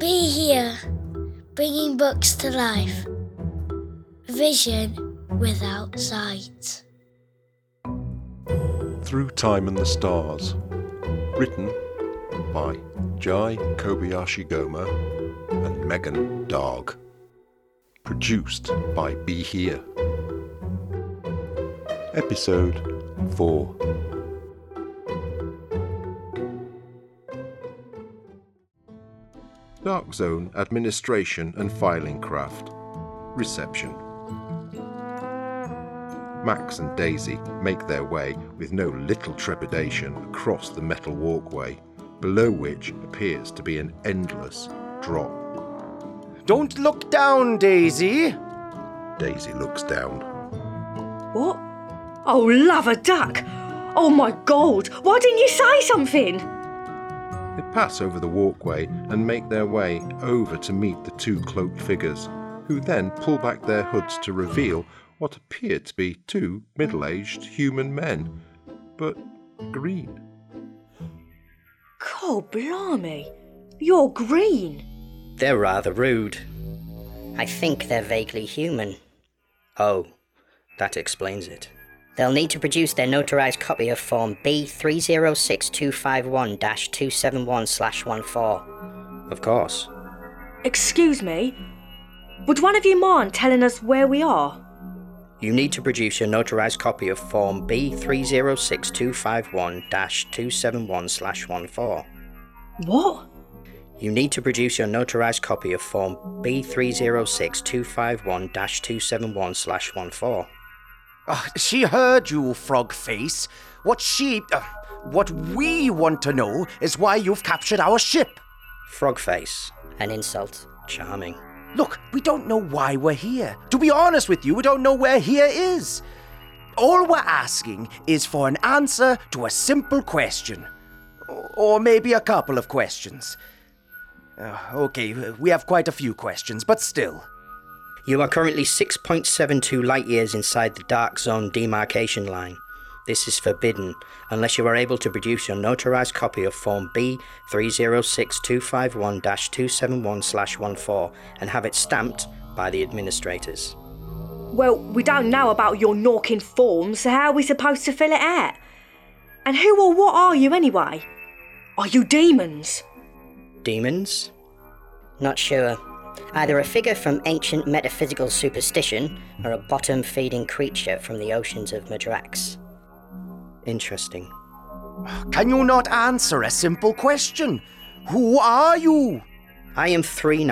Be here, bringing books to life. Vision without sight. Through Time and the Stars. Written by Jai Kobayashi Goma and Megan Darg. Produced by Be Here. Episode 4. Dark Zone Administration and Filing Craft. Reception. Max and Daisy make their way with no little trepidation across the metal walkway, below which appears to be an endless drop. Don't look down, Daisy! Daisy looks down. What? Oh, love a duck! Oh my God, why didn't you say something? They pass over the walkway and make their way over to meet the two cloaked figures, who then pull back their hoods to reveal what appear to be two middle-aged human men, but green. God blimey, you're green. They're rather rude. I think they're vaguely human. Oh, that explains it. They'll need to produce their notarized copy of Form B306251-271/14. Of course. Excuse me, would one of you mind telling us where we are? You need to produce your notarized copy of Form B306251-271/14. What? You need to produce your notarized copy of Form B306251-271/14. She heard you, Frog Face. What we want to know is why you've captured our ship. Frogface. An insult. Charming. Look, we don't know why we're here. To be honest with you, we don't know where here is. All we're asking is for an answer to a simple question. Or maybe a couple of questions. Okay, we have quite a few questions, but still. You are currently 6.72 light years inside the Dark Zone demarcation line. This is forbidden unless you are able to produce your notarized copy of Form B306251-271/14 and have it stamped by the administrators. Well, we don't know about your Norkin form, so how are we supposed to fill it out? And who or what are you anyway? Are you demons? Demons? Not sure. Either a figure from ancient metaphysical superstition or a bottom-feeding creature from the oceans of Madrax. Interesting. Can you not answer a simple question? Who are you? I am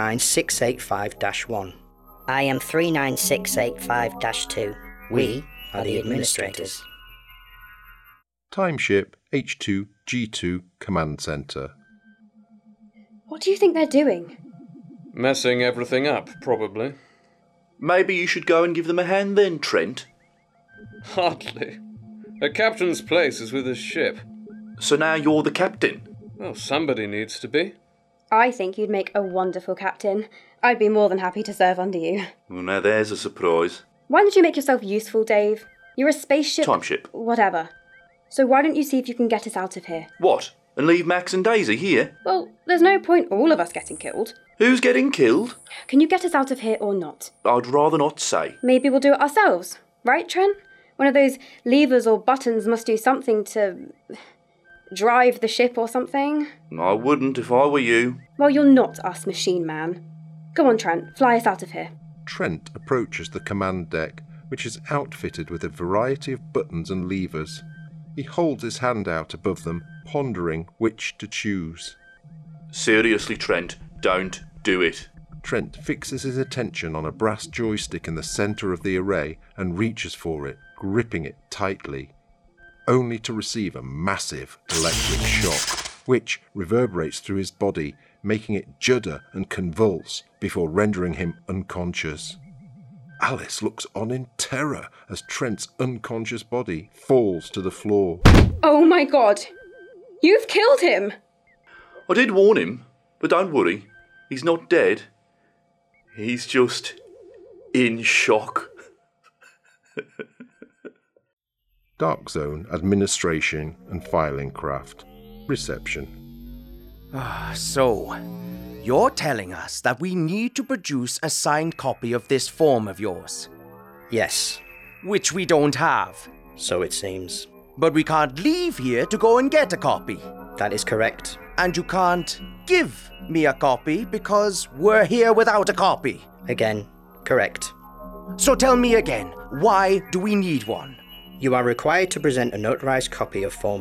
39685-1. I am 39685-2. We are the administrators. Timeship H2G2 Command Center. What do you think they're doing? Messing everything up, probably. Maybe you should go and give them a hand then, Trent. Hardly. A captain's place is with his ship. So now you're the captain? Well, somebody needs to be. I think you'd make a wonderful captain. I'd be more than happy to serve under you. Well, now there's a surprise. Why don't you make yourself useful, Dave? You're a spaceship... Timeship. Whatever. So why don't you see if you can get us out of here? What? And leave Max and Daisy here? Well, there's no point all of us getting killed. Who's getting killed? Can you get us out of here or not? I'd rather not say. Maybe we'll do it ourselves. Right, Trent? One of those levers or buttons must do something to... drive the ship or something. I wouldn't if I were you. Well, you're not us, machine man. Go on, Trent. Fly us out of here. Trent approaches the command deck, which is outfitted with a variety of buttons and levers. He holds his hand out above them, pondering which to choose. Seriously, Trent, don't do it. Trent fixes his attention on a brass joystick in the centre of the array and reaches for it, gripping it tightly, only to receive a massive electric shock, which reverberates through his body, making it judder and convulse before rendering him unconscious. Alice looks on in terror as Trent's unconscious body falls to the floor. Oh my God! You've killed him! I did warn him, but don't worry, he's not dead. He's just in shock. Dark Zone Administration and Filing Craft. Reception. So, You're telling us that we need to produce a signed copy of this form of yours, Yes, which we don't have. so it seems. But we can't leave here to go and get a copy. That is correct. And you can't give me a copy because we're here without a copy. Again, correct. So tell me again, why do we need one? You are required to present a notarized copy of Form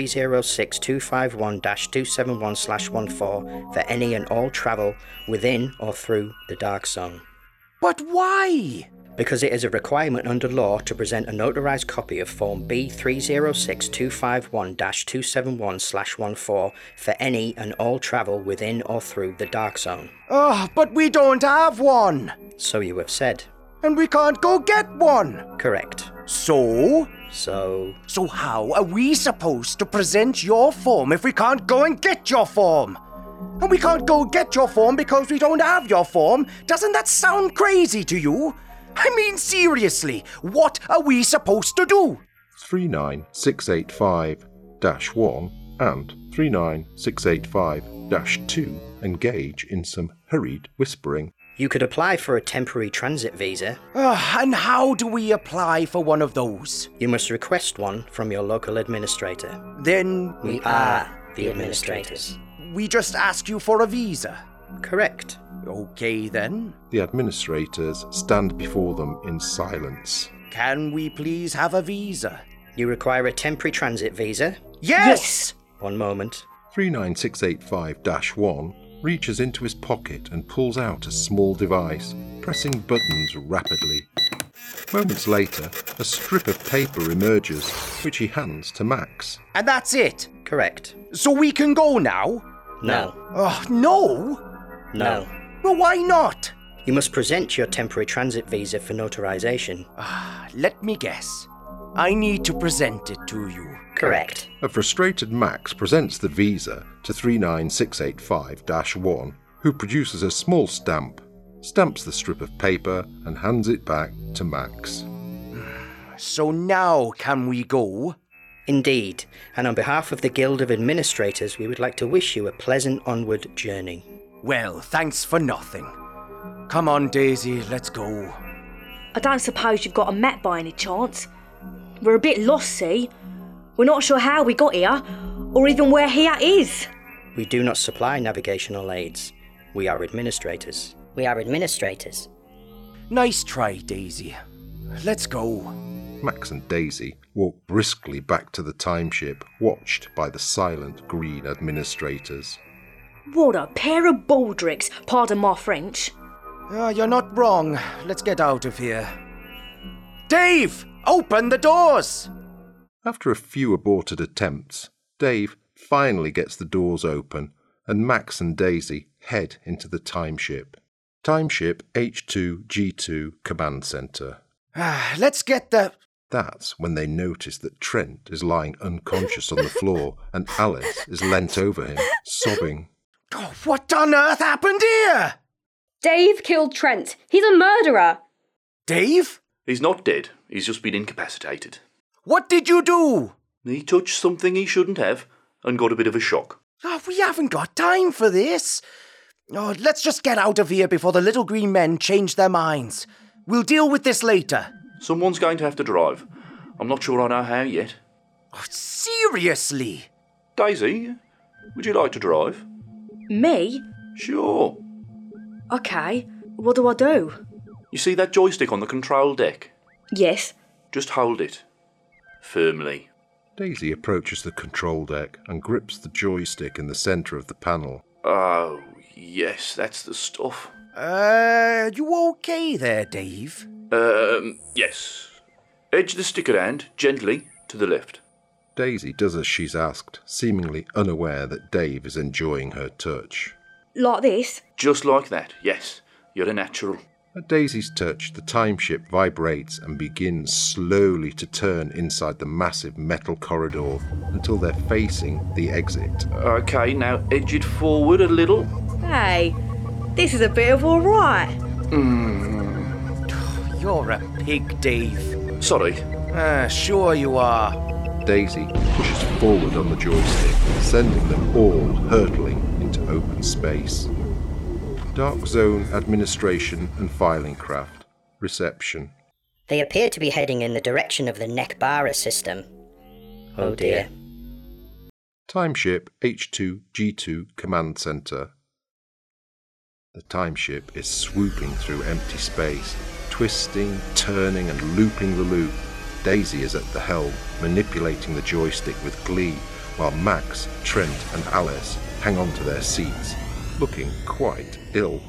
B306251-271/14 for any and all travel within or through the Dark Zone. But why? Because it is a requirement under law to present a notarized copy of Form B306251-271/14 for any and all travel within or through the Dark Zone. Oh, but we don't have one. So you have said. And we can't go get one. Correct. So how are we supposed to present your form if we can't go and get your form? And we can't go get your form because we don't have your form. Doesn't that sound crazy to you? I mean, seriously, what are we supposed to do? 39685-1 and 39685-2 engage in some hurried whispering. You could apply for a temporary transit visa. And how do we apply for one of those? You must request one from your local administrator. Then We are the administrators. we just ask you for a visa. Correct. Okay then. The administrators stand before them in silence. Can we please have a visa? You require a temporary transit visa. Yes! One moment. 39685-1 reaches into his pocket and pulls out a small device, pressing buttons rapidly. Moments later, a strip of paper emerges, which he hands to Max. And that's it. Correct. So we can go now? No. Oh, no? No. Well, why not? You must present your temporary transit visa for notarization. Let me guess. I need to present it to you. Correct. A frustrated Max presents the visa to 39685-1, who produces a small stamp, stamps the strip of paper, and hands it back to Max. So now can we go? Indeed. And on behalf of the Guild of Administrators, we would like to wish you a pleasant onward journey. Well, thanks for nothing. Come on, Daisy, let's go. I don't suppose you've got a map by any chance? We're a bit lost, see? We're not sure how we got here, or even where here is. We do not supply navigational aids. We are administrators. We are administrators. Nice try, Daisy. Let's go. Max and Daisy walk briskly back to the timeship, watched by the silent green administrators. What a pair of baldricks, pardon my French. You're not wrong. Let's get out of here. Dave! Open the doors! After a few aborted attempts, Dave finally gets the doors open, and Max and Daisy head into the timeship. Timeship H2G2 Command Center. Let's get the... That's when they notice that Trent is lying unconscious on the floor and Alice is leant over him, sobbing. Oh, what on earth happened here? Dave killed Trent. He's a murderer. Dave? He's not dead. He's just been incapacitated. What did you do? He touched something he shouldn't have and got a bit of a shock. Oh, we haven't got time for this. Oh, let's just get out of here before the little green men change their minds. We'll deal with this later. Someone's going to have to drive. I'm not sure I know how yet. Oh, seriously? Daisy, would you like to drive? Me? Sure. Okay, what do I do? You see that joystick on the control deck? Yes. Just hold it. Firmly. Daisy approaches the control deck and grips the joystick in the centre of the panel. Oh, yes, that's the stuff. You okay there, Dave? Yes. Edge the stick around, gently, to the left. Daisy does as she's asked, seemingly unaware that Dave is enjoying her touch. Like this? Just like that, yes. You're a natural. At Daisy's touch, the timeship vibrates and begins slowly to turn inside the massive metal corridor until they're facing the exit. Okay, now edge it forward a little. Hey, this is a bit of all right. You're a pig, Dave. Sorry. Sure you are. Daisy pushes forward on the joystick, sending them all hurtling into open space. Dark Zone Administration and Filing Craft. Reception. They appear to be heading in the direction of the Nekbara system. Oh dear. Timeship H2G2 Command Center. The timeship is swooping through empty space, twisting, turning and looping the loop. Daisy is at the helm, manipulating the joystick with glee, while Max, Trent and Alice hang on to their seats, looking quite ill.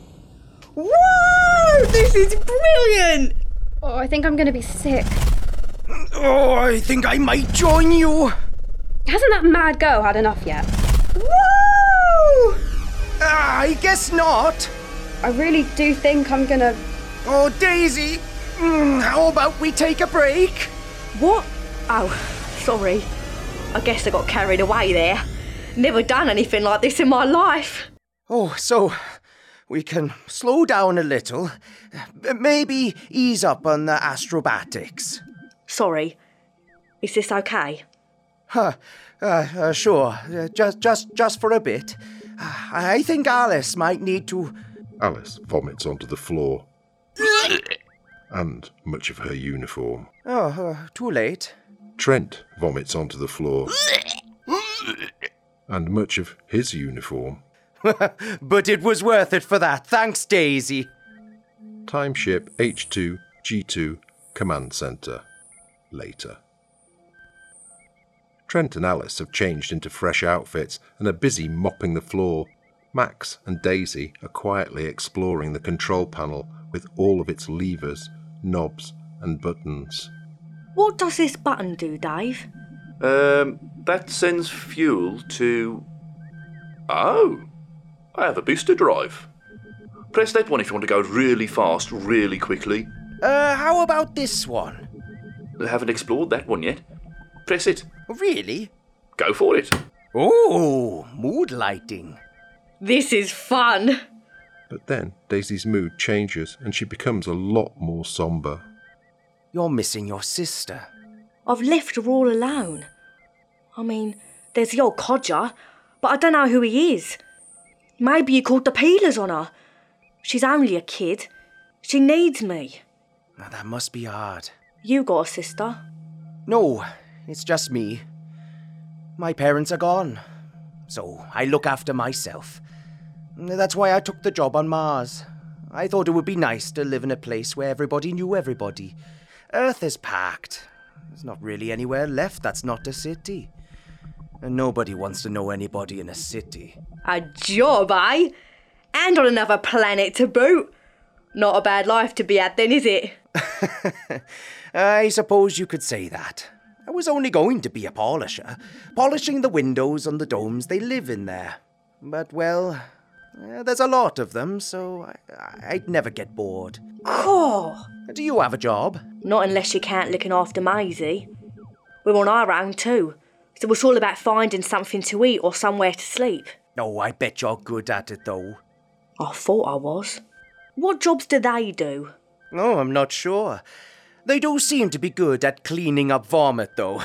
Whoa! This is brilliant! Oh, I think I'm going to be sick. Oh, I think I might join you. Hasn't that mad girl had enough yet? Woo! I guess not. I really do think I'm going to... Oh, Daisy, how about we take a break? What? Oh, sorry. I guess I got carried away there. Never done anything like this in my life. Oh, so we can slow down a little. Maybe ease up on the astrobatics. Sorry. Is this okay? Sure. Just for a bit. I think Alice might need to... Alice vomits onto the floor. And much of her uniform. Oh, too late. Trent vomits onto the floor. And much of his uniform. But it was worth it for that. Thanks, Daisy. Timeship H2G2 Command Center. Later. Trent and Alice have changed into fresh outfits and are busy mopping the floor. Max and Daisy are quietly exploring the control panel with all of its levers, knobs and buttons. What does this button do, Dave? That sends fuel to... Oh, I have a booster drive. Press that one if you want to go really fast, really quickly. How about this one? I haven't explored that one yet. Press it. Really? Go for it. Oh, mood lighting. This is fun. But then Daisy's mood changes and she becomes a lot more sombre. You're missing your sister. I've left her all alone. I mean, there's the old codger, but I don't know who he is. Maybe he called the peelers on her. She's only a kid. She needs me. Now, that must be hard. You got a sister? No, it's just me. My parents are gone, so I look after myself. That's why I took the job on Mars. I thought it would be nice to live in a place where everybody knew everybody. Earth is packed. There's not really anywhere left that's not a city. And nobody wants to know anybody in a city. A job, eh? And on another planet to boot. Not a bad life to be at then, is it? I suppose you could say that. I was only going to be a polisher, polishing the windows on the domes they live in there. But, well, there's a lot of them, so I'd never get bored. Cool. Do you have a job? Not unless you count looking after Maisie. We're on our own too, so it's all about finding something to eat or somewhere to sleep. Oh, I bet you're good at it, though. I thought I was. What jobs do they do? Oh, I'm not sure. They do seem to be good at cleaning up vomit, though.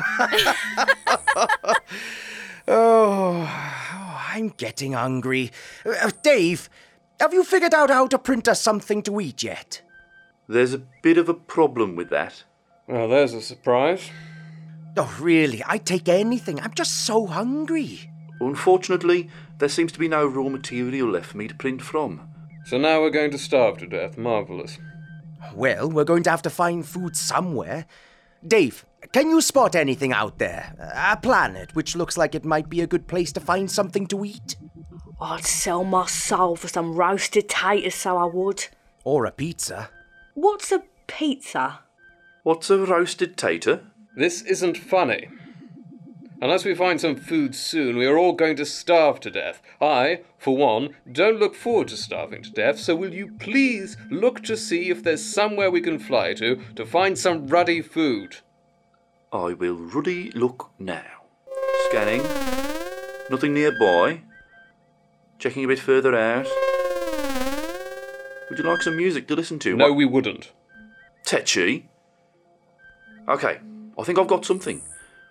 I'm getting hungry. Dave, have you figured out how to print us something to eat yet? There's a bit of a problem with that. Well, there's a surprise. Oh, really? I'd take anything. I'm just so hungry. Unfortunately, there seems to be no raw material left for me to print from. So now we're going to starve to death. Marvellous. Well, we're going to have to find food somewhere. Dave, can you spot anything out there? A planet which looks like it might be a good place to find something to eat? I'd sell my soul for some roasted taters, so I would. Or a pizza. What's a pizza? What's a roasted tater? This isn't funny. Unless we find some food soon, we are all going to starve to death. I, for one, don't look forward to starving to death, so will you please look to see if there's somewhere we can fly to find some ruddy food? I will ruddy look now. Scanning. Nothing nearby. Checking a bit further out. Would you like some music to listen to? No, we wouldn't. Tetchy? Okay, I think I've got something.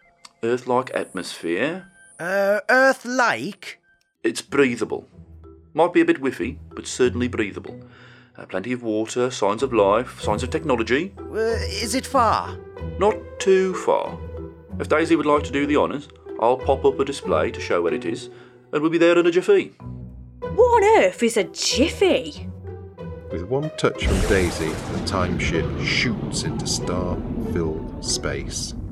Earth-like atmosphere. Earth-like? It's breathable. Might be a bit whiffy, but certainly breathable. Plenty of water, signs of life, signs of technology. Is it far? Not too far. If Daisy would like to do the honours, I'll pop up a display to show where it is, and we'll be there in a jiffy. What on earth is a jiffy? With one touch from Daisy, the time ship shoots into star-filled space.